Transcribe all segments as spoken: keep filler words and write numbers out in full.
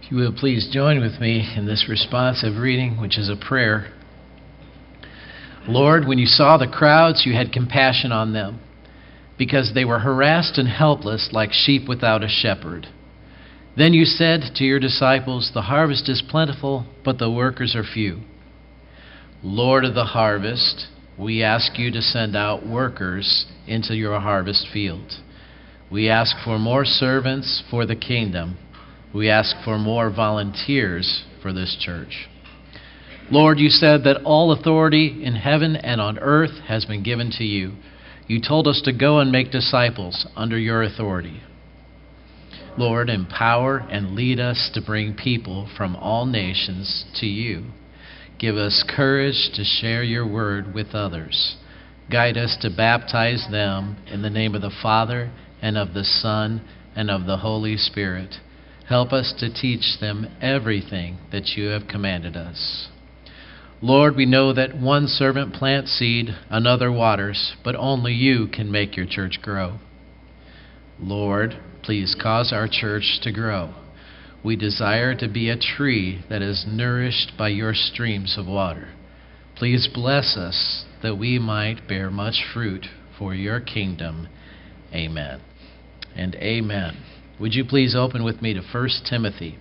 If you will please join with me in this responsive reading, which is a prayer. Lord, when you saw the crowds, you had compassion on them, because they were harassed and helpless like sheep without a shepherd. Then you said to your disciples, the harvest is plentiful, but the workers are few. Lord of the harvest, we ask you to send out workers into your harvest field. We ask for more servants for the kingdom. We ask for more volunteers for this church. Lord, you said that all authority in heaven and on earth has been given to you. You told us to go and make disciples under your authority. Lord, empower and lead us to bring people from all nations to you. Give us courage to share your word with others. Guide us to baptize them in the name of the Father and of the Son and of the Holy Spirit. Help us to teach them everything that you have commanded us. Lord, we know that one servant plants seed, another waters, but only you can make your church grow. Lord, please cause our church to grow. We desire to be a tree that is nourished by your streams of water. Please bless us that we might bear much fruit for your kingdom. Amen and amen. Would you please open with me to First Timothy?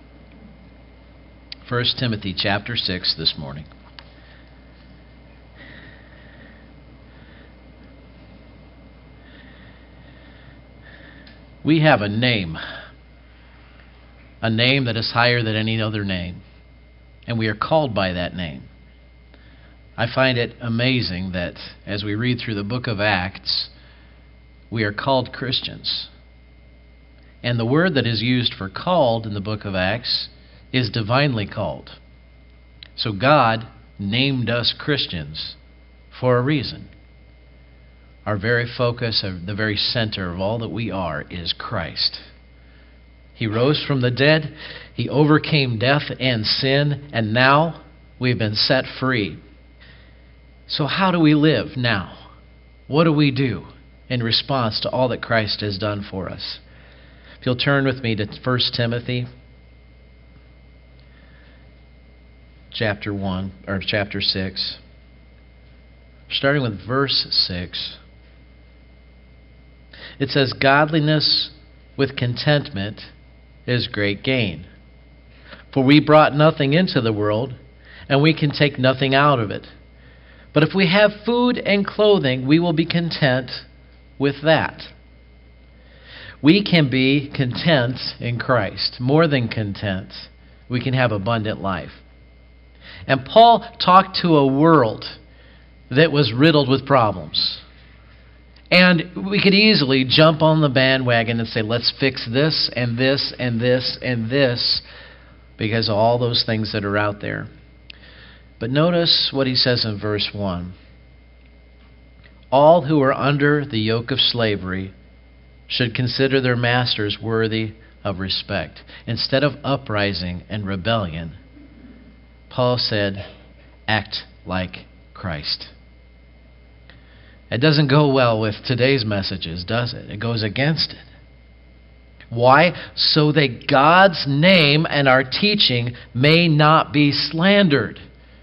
First Timothy chapter six this morning. We have a name, a name that is higher than any other name, and we are called by that name. I find it amazing that as we read through the book of Acts, we are called Christians. And the word that is used for called in the book of Acts is divinely called. So God named us Christians for a reason. Our very focus, the very center of all that we are is Christ. He rose from the dead, he overcame death and sin, and now we've been set free. So how do we live now? What do we do in response to all that Christ has done for us? If you'll turn with me to First Timothy chapter one or chapter six, starting with verse six. It says, "Godliness with contentment is great gain. For we brought nothing into the world, and we can take nothing out of it. But if we have food and clothing, we will be content with that." We can be content in Christ, more than content. We can have abundant life. And Paul talked to a world that was riddled with problems. And we could easily jump on the bandwagon and say, let's fix this and this and this and this, because of all those things that are out there. But notice what he says in verse one. "All who are under the yoke of slavery should consider their masters worthy of respect." Instead of uprising and rebellion, Paul said, act like Christ. It doesn't go well with today's messages, does it? It goes against it. Why? So that God's name and our teaching may not be slandered.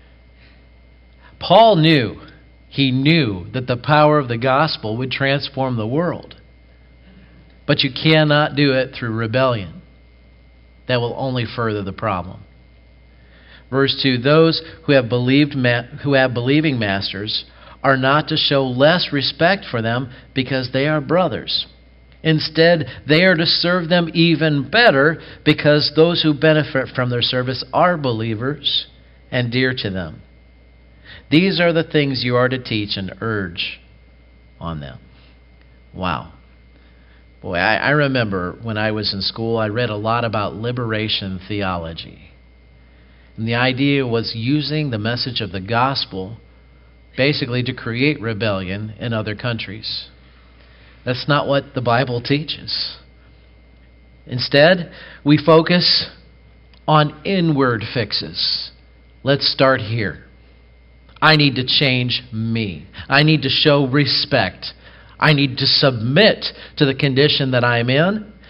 Paul knew, he knew that the power of the gospel would transform the world. But you cannot do it through rebellion. That will only further the problem. Verse two, "Those who have believed ma- who have believing masters are not to show less respect for them because they are brothers. Instead, they are to serve them even better because those who benefit from their service are believers and dear to them. These are the things you are to teach and urge on them." Wow. Boy, I, I remember when I was in school, I read a lot about liberation theology. And the idea was using the message of the gospel basically to create rebellion in other countries. That's not what the Bible teaches. Instead, we focus on inward fixes. Let's start here. I need to change me. I need to show respect. I need to submit to the condition that I'm in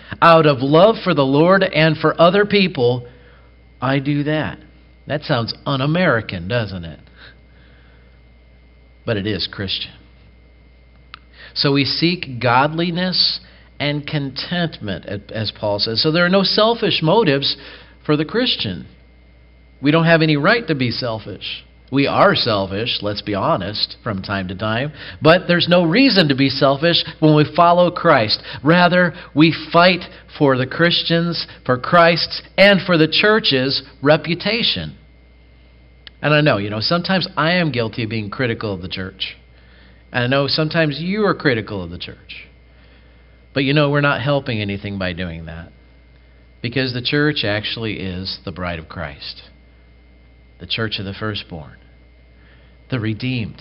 Out of love for the Lord and for other people, I do that. That sounds un-American, doesn't it? But it is Christian. So we seek godliness and contentment, as Paul says. So there are no selfish motives for the Christian. We don't have any right to be selfish. We are selfish, let's be honest, from time to time. But there's no reason to be selfish when we follow Christ. Rather, we fight for the Christians, for Christ's, and for the church's reputation. And I know, you know, sometimes I am guilty of being critical of the church. And I know sometimes you are critical of the church. But you know, we're not helping anything by doing that. Because the church actually is the bride of Christ. The church of the firstborn. The redeemed.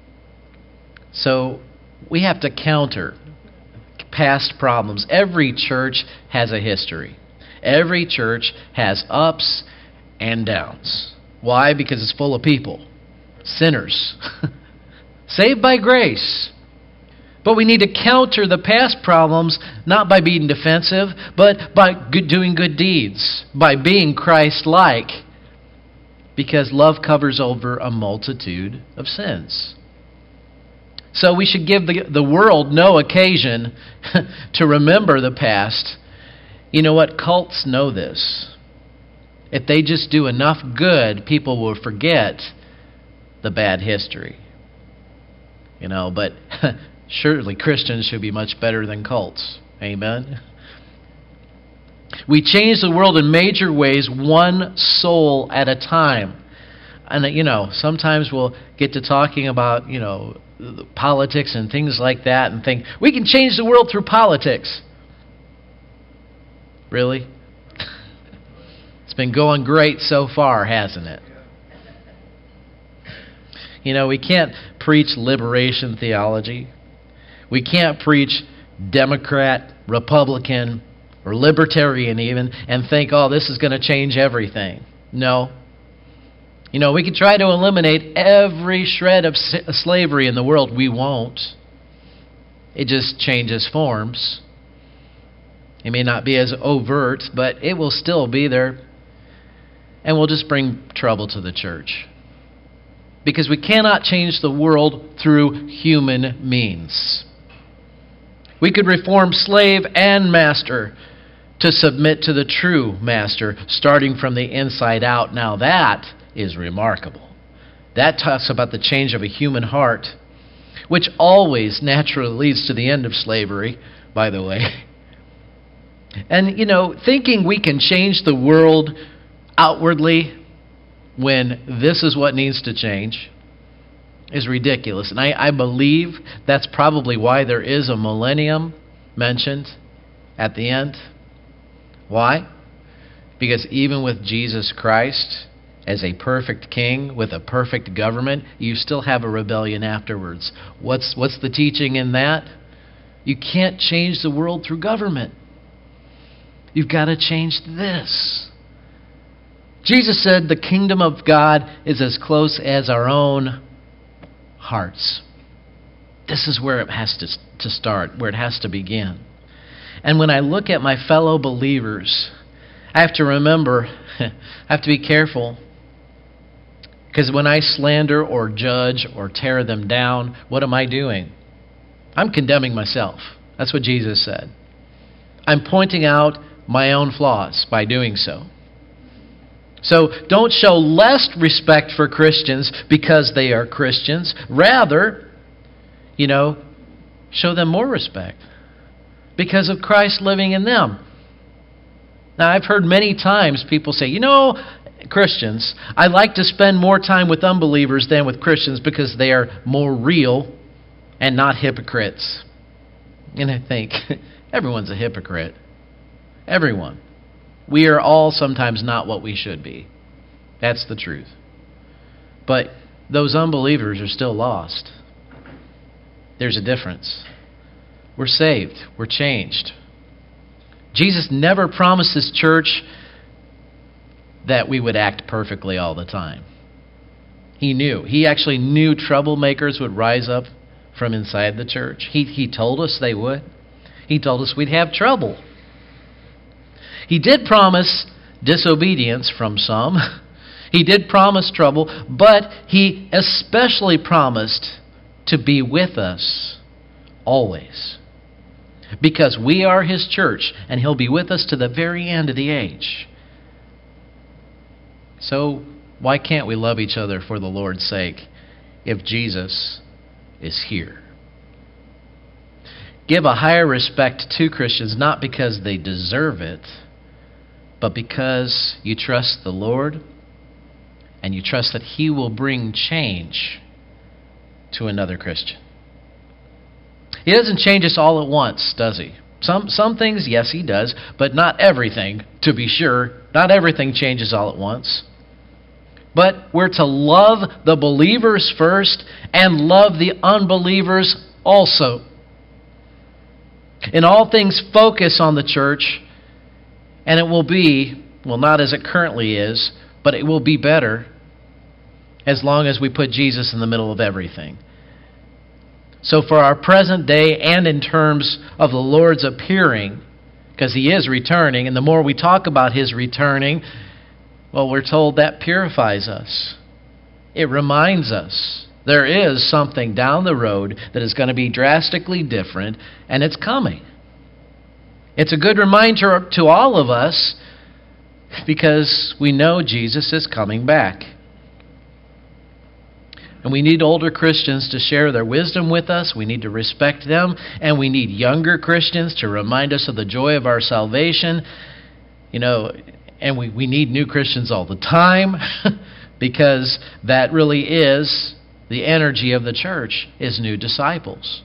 So we have to counter past problems. Every church has a history. Every church has ups and downs. Why? Because it's full of people. Sinners. Saved by grace. But we need to counter the past problems not by being defensive, but by good, doing good deeds. By being Christ-like. Because love covers over a multitude of sins. So we should give the, the world no occasion to remember the past. You know what? Cults know this. If they just do enough good, people will forget the bad history. You know, but surely Christians should be much better than cults. Amen? We change the world in major ways, one soul at a time. And, you know, sometimes we'll get to talking about, you know, politics and things like that and think, we can change the world through politics. Really? It's been going great so far, hasn't it? You know, we can't preach liberation theology. We can't preach Democrat, Republican, or libertarian even, and think, oh, this is going to change everything. No. You know, we can try to eliminate every shred of slavery in the world. We won't. It just changes forms. It may not be as overt, but it will still be there. And we'll just bring trouble to the church. Because we cannot change the world through human means. We could reform slave and master to submit to the true master, starting from the inside out. Now that is remarkable. That talks about the change of a human heart, which always naturally leads to the end of slavery, by the way. And, you know, thinking we can change the world outwardly when this is what needs to change is ridiculous. And I, I believe that's probably why there is a millennium mentioned at the end. Why? Because even with Jesus Christ as a perfect king with a perfect government, you still have a rebellion afterwards. What's, what's the teaching in that? You can't change the world through government. You've got to change this. Jesus said the kingdom of God is as close as our own hearts. This is where it has to, to start, where it has to begin. And when I look at my fellow believers, I have to remember, I have to be careful. Because when I slander or judge or tear them down, what am I doing? I'm condemning myself. That's what Jesus said. I'm pointing out my own flaws by doing so. So don't show less respect for Christians because they are Christians. Rather, you know, show them more respect because of Christ living in them. Now, I've heard many times people say, you know, Christians, I like to spend more time with unbelievers than with Christians because they are more real and not hypocrites. And I think, everyone's a hypocrite. Everyone. We are all sometimes not what we should be. That's the truth. But those unbelievers are still lost. There's a difference. We're saved. We're changed. Jesus never promised His church that we would act perfectly all the time. He knew. He actually knew troublemakers would rise up from inside the church. He, he told us they would. He told us we'd have trouble. He did promise disobedience from some. He did promise trouble, but he especially promised to be with us always. Because we are his church, and he'll be with us to the very end of the age. So why can't we love each other for the Lord's sake if Jesus is here? Give a higher respect to Christians, not because they deserve it, but because you trust the Lord and you trust that he will bring change to another Christian. He doesn't change us all at once, does he? Some some things, yes, he does, but not everything, to be sure. Not everything changes all at once. But we're to love the believers first and love the unbelievers also. In all things, focus on the church, and it will be, well, not as it currently is, but it will be better as long as we put Jesus in the middle of everything. So for our present day and in terms of the Lord's appearing, because he is returning, and the more we talk about his returning, well, we're told that purifies us. It reminds us there is something down the road that is going to be drastically different, and it's coming. It's a good reminder to all of us because we know Jesus is coming back. And we need older Christians to share their wisdom with us. We need to respect them. And we need younger Christians to remind us of the joy of our salvation. You know, and we, we need new Christians all the time because that really is the energy of the church, is new disciples.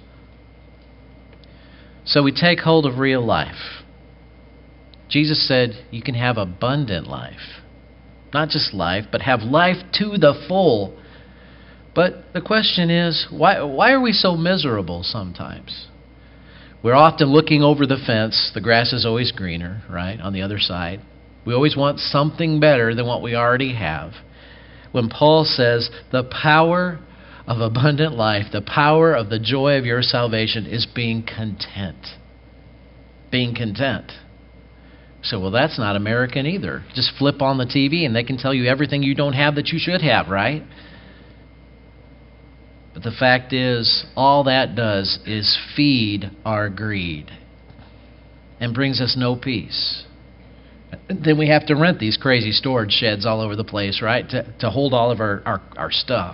So we take hold of real life. Jesus said you can have abundant life. Not just life, but have life to the full. But the question is, why, why are we so miserable sometimes? We're often looking over the fence. The grass is always greener, right, on the other side. We always want something better than what we already have. When Paul says the power of abundant life, the power of the joy of your salvation is being content. Being content. So, well, that's not American either. Just flip on the T V and they can tell you everything you don't have that you should have, right? But the fact is, all that does is feed our greed and brings us no peace. Then we have to rent these crazy storage sheds all over the place, right, to, to hold all of our, our, our stuff.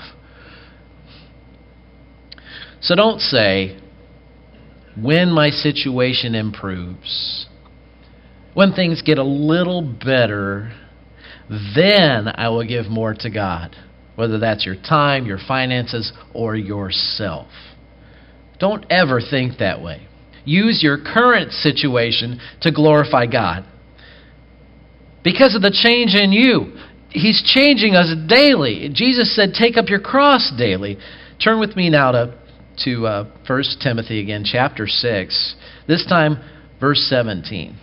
So don't say, when my situation improves, when things get a little better, then I will give more to God. Whether that's your time, your finances, or yourself. Don't ever think that way. Use your current situation to glorify God. Because of the change in you. He's changing us daily. Jesus said, take up your cross daily. Turn with me now to, to uh, First Timothy again, chapter six. This time, verse seventeen.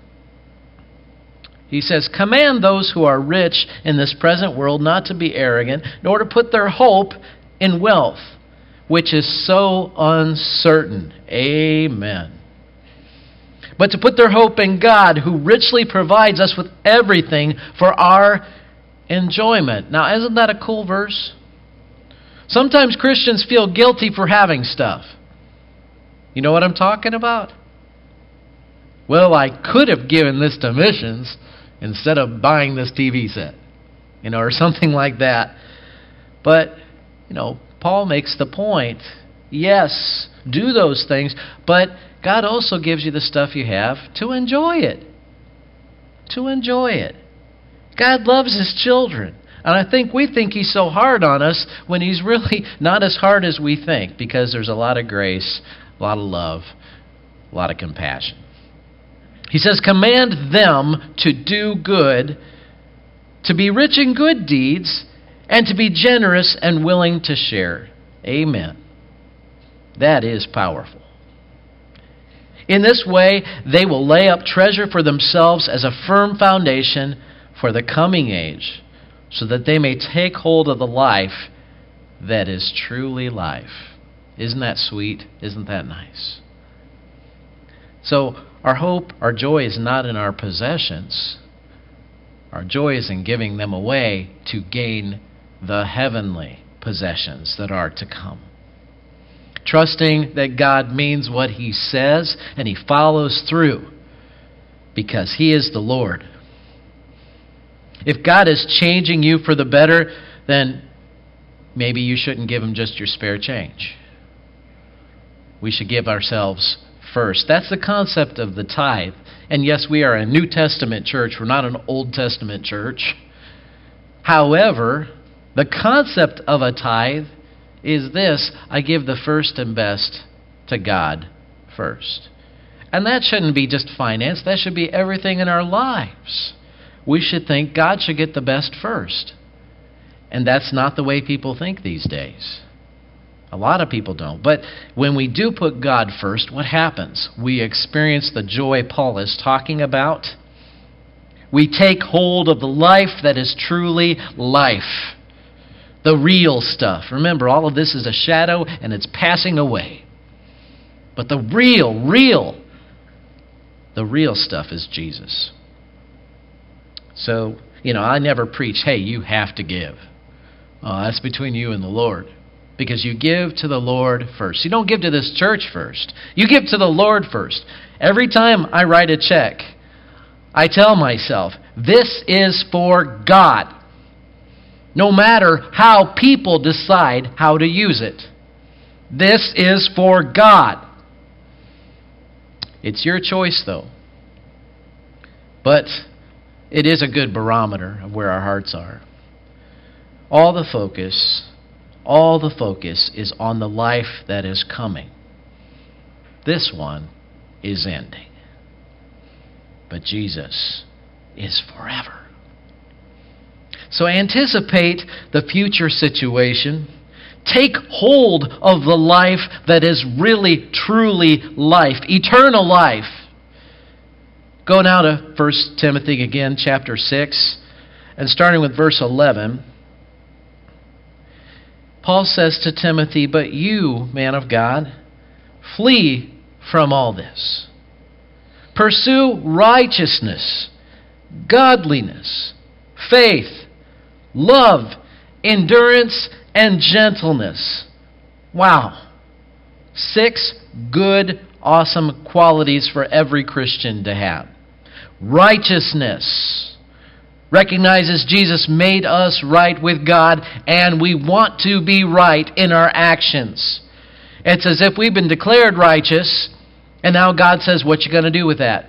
He says, command those who are rich in this present world not to be arrogant, nor to put their hope in wealth, which is so uncertain. Amen. But to put their hope in God, who richly provides us with everything for our enjoyment. Now, isn't that a cool verse? Sometimes Christians feel guilty for having stuff. You know what I'm talking about? Well, I could have given this to missions instead of buying this T V set, you know, or something like that. But, you know, Paul makes the point, yes, do those things, but God also gives you the stuff you have to enjoy it. To enjoy it. God loves His children. And I think we think He's so hard on us when He's really not as hard as we think, because there's a lot of grace, a lot of love, a lot of compassion. He says, command them to do good, to be rich in good deeds, and to be generous and willing to share. Amen. That is powerful. In this way, they will lay up treasure for themselves as a firm foundation for the coming age, so that they may take hold of the life that is truly life. Isn't that sweet? Isn't that nice? So, Our hope, our joy is not in our possessions. Our joy is in giving them away to gain the heavenly possessions that are to come. Trusting that God means what He says and He follows through because He is the Lord. If God is changing you for the better, then maybe you shouldn't give Him just your spare change. We should give ourselves first. That's the concept of the tithe. And yes, we are a New Testament church. We're not an Old Testament church. However, the concept of a tithe is this: I give the first and best to God first. And that shouldn't be just finance. That should be everything in our lives. We should think God should get the best first. And that's not the way people think these days. A lot of people don't. But when we do put God first, what happens? We experience the joy Paul is talking about. We take hold of the life that is truly life. The real stuff. Remember, all of this is a shadow and it's passing away. But the real, real, the real stuff is Jesus. So, you know, I never preach, hey, you have to give. Oh, that's between you and the Lord. Because you give to the Lord first. You don't give to this church first. You give to the Lord first. Every time I write a check, I tell myself, this is for God. No matter how people decide how to use it. This is for God. It's your choice, though. But it is a good barometer of where our hearts are. All the focus, all the focus is on the life that is coming. This one is ending. But Jesus is forever. So anticipate the future situation. Take hold of the life that is really, truly life, eternal life. Go now to First Timothy again, chapter six, and starting with verse eleven. Paul says to Timothy, "But you, man of God, flee from all this. Pursue righteousness, godliness, faith, love, endurance, and gentleness." Wow. Six good, awesome qualities for every Christian to have. Righteousness recognizes Jesus made us right with God, and we want to be right in our actions. It's as if we've been declared righteous, and now God says, what you going to do with that?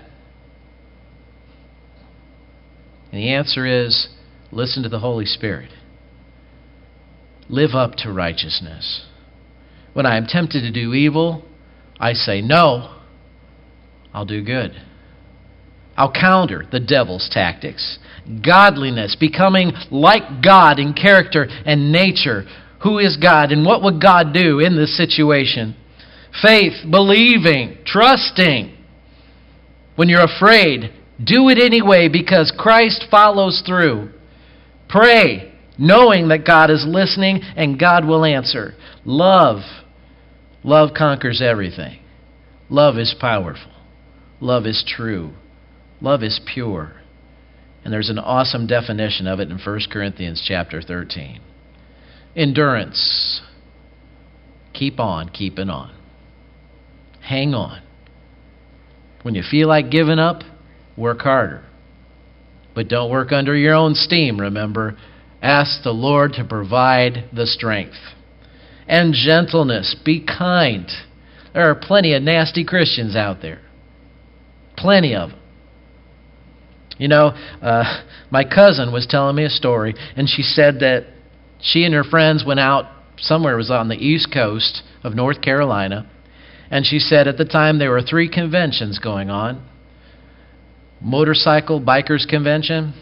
And the answer is, listen to the Holy Spirit. Live up to righteousness. When I am tempted to do evil, I say, no, I'll do good. I'll counter the devil's tactics. Godliness, becoming like God in character and nature. Who is God and what would God do in this situation? Faith, believing, trusting. When you're afraid, do it anyway because Christ follows through. Pray, knowing that God is listening and God will answer. Love. Love conquers everything. Love is powerful. Love is true. Love is pure. And there's an awesome definition of it in First Corinthians chapter thirteen. Endurance. Keep on keeping on. Hang on. When you feel like giving up, work harder. But don't work under your own steam, remember. Ask the Lord to provide the strength. And gentleness. Be kind. There are plenty of nasty Christians out there. Plenty of them. You know, uh, my cousin was telling me a story, and she said that she and her friends went out somewhere, it was on the east coast of North Carolina, and she said at the time there were three conventions going on. Motorcycle Bikers Convention,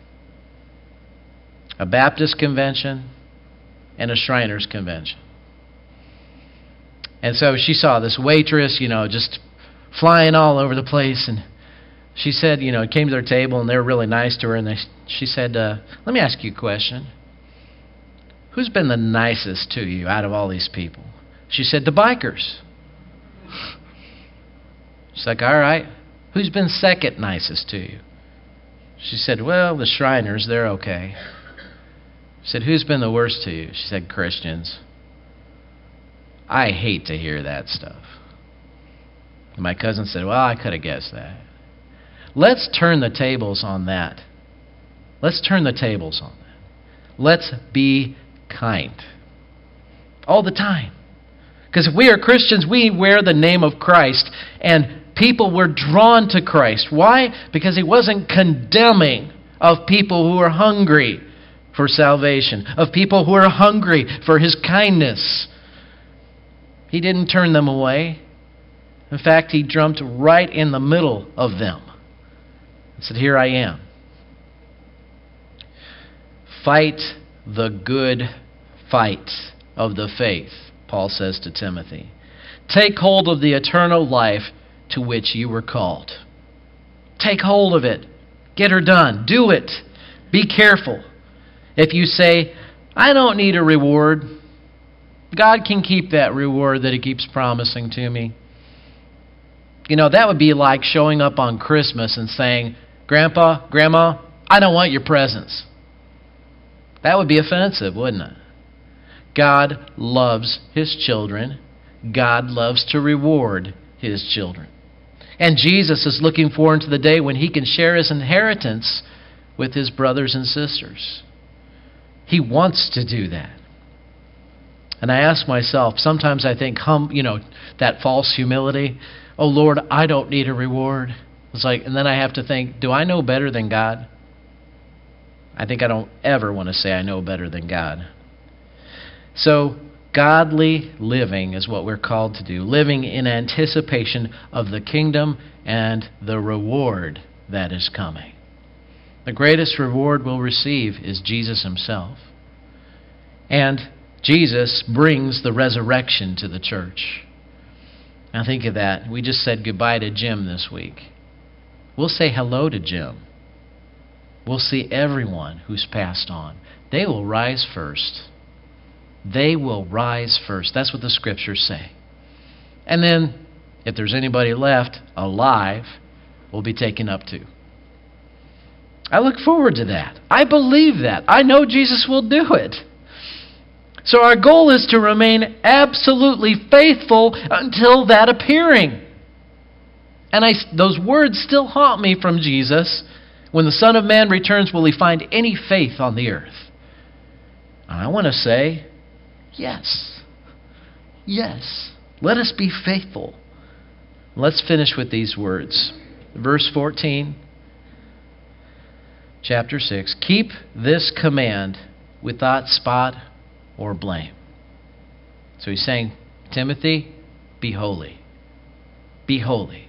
a Baptist convention, and a Shriners Convention. And so she saw this waitress, you know, just flying all over the place, and she said, you know, came to their table, and they were really nice to her, and they, she said, uh, let me ask you a question. Who's been the nicest to you out of all these people? She said, the bikers. She's like, all right, Who's been second nicest to you? She said, well, the Shriners, they're okay. I said, who's been the worst to you? She said, Christians. I hate to hear that stuff. And my cousin said, well, I could have guessed that. Let's turn the tables on that. Let's turn the tables on that. Let's be kind. All the time. Because if we are Christians, we wear the name of Christ. And people were drawn to Christ. Why? Because he wasn't condemning of people who are hungry for salvation, of people who are hungry for his kindness. He didn't turn them away. In fact, he jumped right in the middle of them and said, here I am. Fight the good fight of the faith, Paul says to Timothy. Take hold of the eternal life to which you were called. Take hold of it. Get her done. Do it. Be careful. If you say, I don't need a reward, God can keep that reward that he keeps promising to me. You know, that would be like showing up on Christmas and saying, Grandpa, Grandma, I don't want your presents. That would be offensive, wouldn't it? God loves his children. God loves to reward his children. And Jesus is looking forward to the day when he can share his inheritance with his brothers and sisters. He wants to do that. And I ask myself, sometimes I think, hum, you know, that false humility. Oh, Lord, I don't need a reward. It's like, and then I have to think, do I know better than God? I think I don't ever want to say I know better than God. So, godly living is what we're called to do. Living in anticipation of the kingdom and the reward that is coming. The greatest reward we'll receive is Jesus himself. And Jesus brings the resurrection to the church. Now think of that. We just said goodbye to Jim this week. We'll say hello to Jim. We'll see everyone who's passed on. They will rise first. They will rise first. That's what the scriptures say. And then, if there's anybody left alive, we'll be taken up to. I look forward to that. I believe that. I know Jesus will do it. So our goal is to remain absolutely faithful until that appearing. And I, those words still haunt me from Jesus. When the Son of Man returns, will he find any faith on the earth? And I want to say, yes. Yes. Let us be faithful. Let's finish with these words. Verse fourteen, chapter six. Keep this command without spot or blame. So he's saying, Timothy, be holy. Be holy.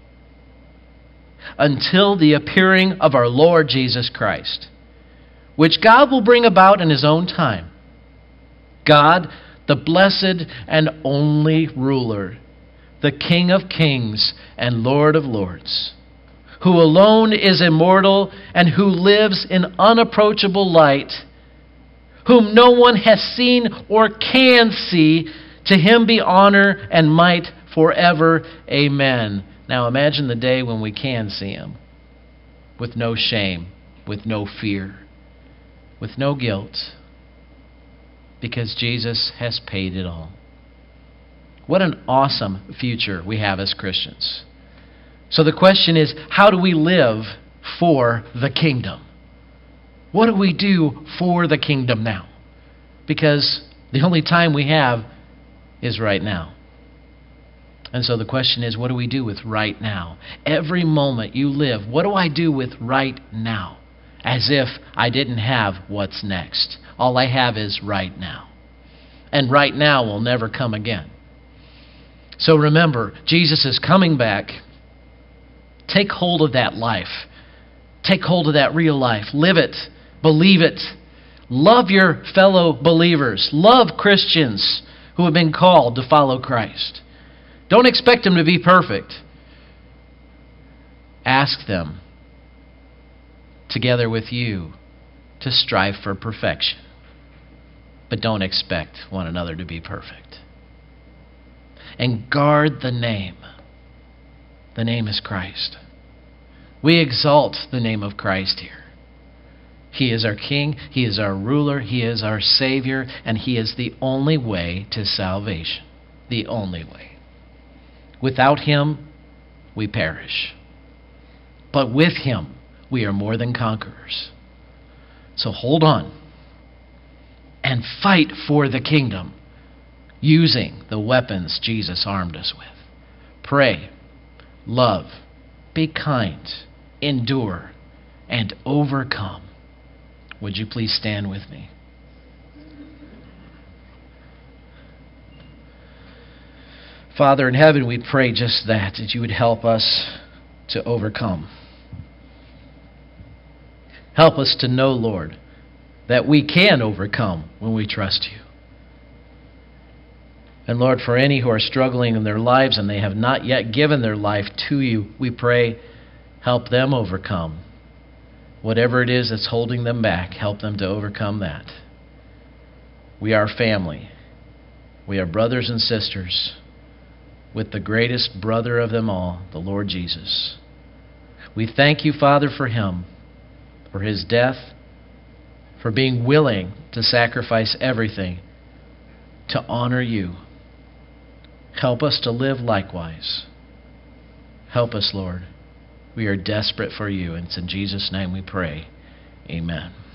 Until the appearing of our Lord Jesus Christ, which God will bring about in his own time. God, the blessed and only ruler, the King of kings and Lord of lords, who alone is immortal and who lives in unapproachable light, whom no one has seen or can see, to him be honor and might forever. Amen. Now imagine the day when we can see him with no shame, with no fear, with no guilt, because Jesus has paid it all. What an awesome future we have as Christians. So the question is, how do we live for the kingdom? What do we do for the kingdom now? Because the only time we have is right now. And so the question is, what do we do with right now? Every moment you live, what do I do with right now? As if I didn't have what's next. All I have is right now. And right now will never come again. So remember, Jesus is coming back. Take hold of that life. Take hold of that real life. Live it. Believe it. Love your fellow believers. Love Christians who have been called to follow Christ. Don't expect them to be perfect. Ask them, together with you, to strive for perfection. But don't expect one another to be perfect. And guard the name. The name is Christ. We exalt the name of Christ here. He is our King, He is our ruler, He is our Savior, and He is the only way to salvation. The only way. Without Him, we perish. But with Him, we are more than conquerors. So hold on and fight for the kingdom using the weapons Jesus armed us with. Pray, love, be kind, endure, and overcome. Would you please stand with me? Father in heaven, we pray just that, that you would help us to overcome. Help us to know, Lord, that we can overcome when we trust you. And Lord, for any who are struggling in their lives and they have not yet given their life to you, we pray, help them overcome. Whatever it is that's holding them back, help them to overcome that. We are family. We are brothers and sisters with the greatest brother of them all, the Lord Jesus. We thank you, Father, for him, for his death, for being willing to sacrifice everything to honor you. Help us to live likewise. Help us, Lord. We are desperate for you, and it's in Jesus' name we pray. Amen.